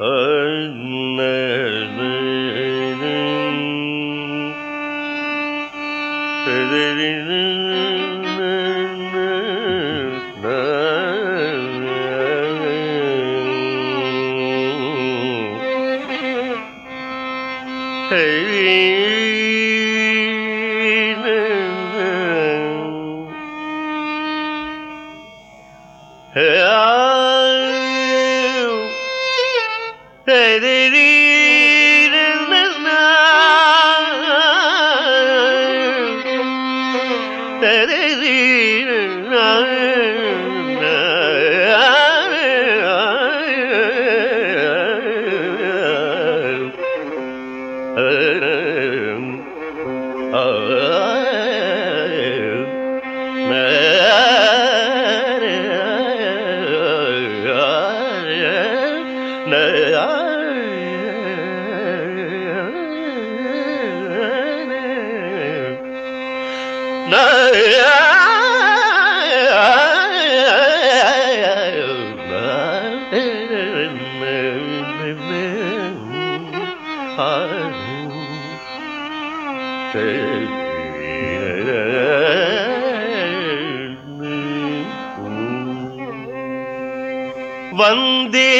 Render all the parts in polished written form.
వందే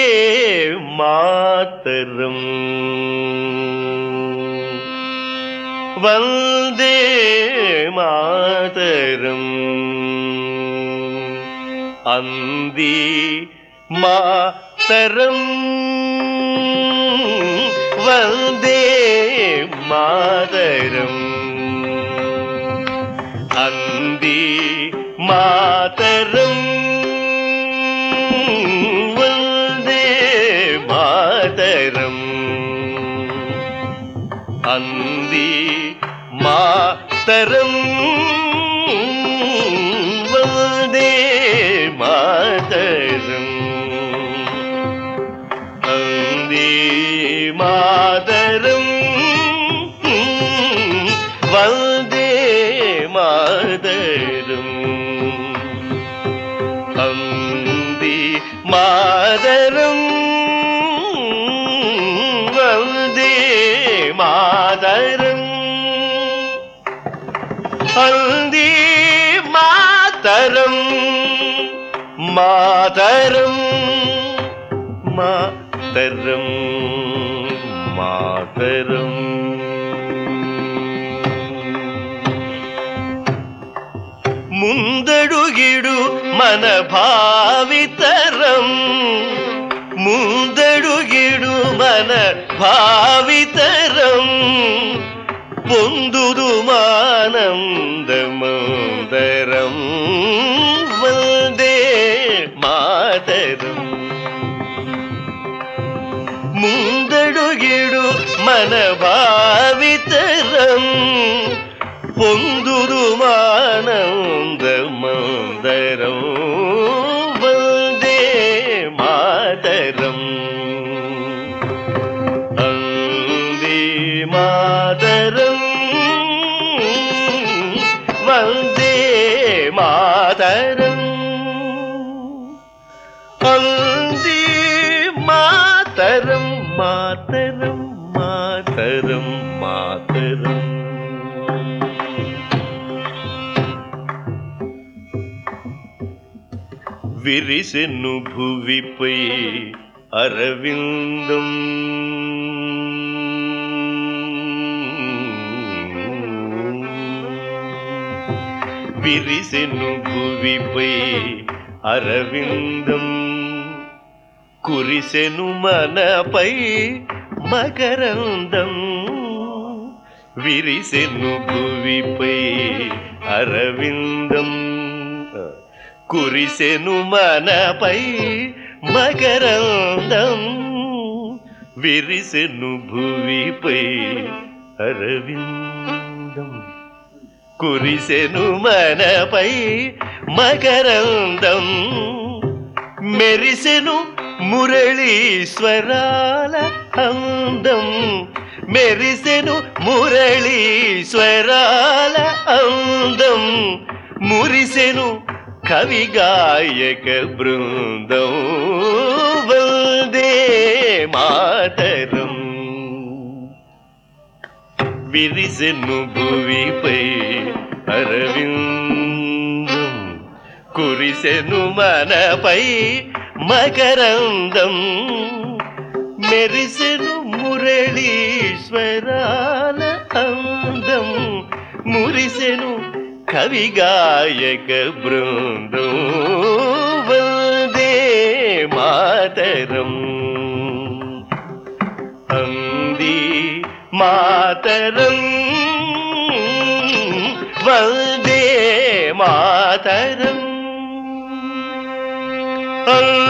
మాతరం వందే మాతరం అంది మాతరం వందే మాతరం అంది మాతరం వందే మాతరం అంది మాతరం వందే మాతరం అంది మాతరం వందే మాతరం అంది మాతరం వందే మాతరం అంది మాతరం మాతరం మాతరం మాతరం ముందడుగిడు మన భావితరం ముందడుగిడు మన భావితరం పొందుదు మానందమందరం వందే మాతరం ముందడుగిడు మన భావితరం పొందుదు మానందమందరం వందే మాతరం అంది మాతరం వందే మాతరం అంది మాతరం మాతరం మాతరం మాతరం విరిసెను భువిపై అరవిందం విరిసెను భువిపై అరవిందం కురిసెను మనపై మకరందం విరిసెను భువిపై అరవిందం కురిసెను మనపై మకరందం విరిసెను భువిపై అరవిందం కురిసెను మనపై మకరందం మెరిసెను మురళీశ్వరాల అందం మెరిసెను మురళీశ్వరాల అందం మురిసెను కవి గాయక బృందం వందే మా మాతరం విరిసెను భువిపై అరవిందం కురిసెను మనపై మకరందం మెరిసెను మురళీశ్వరాల అందం మురిసెను కవిగాయక బృందం వందే మాతరం అంది మాతరం వందే మాతరం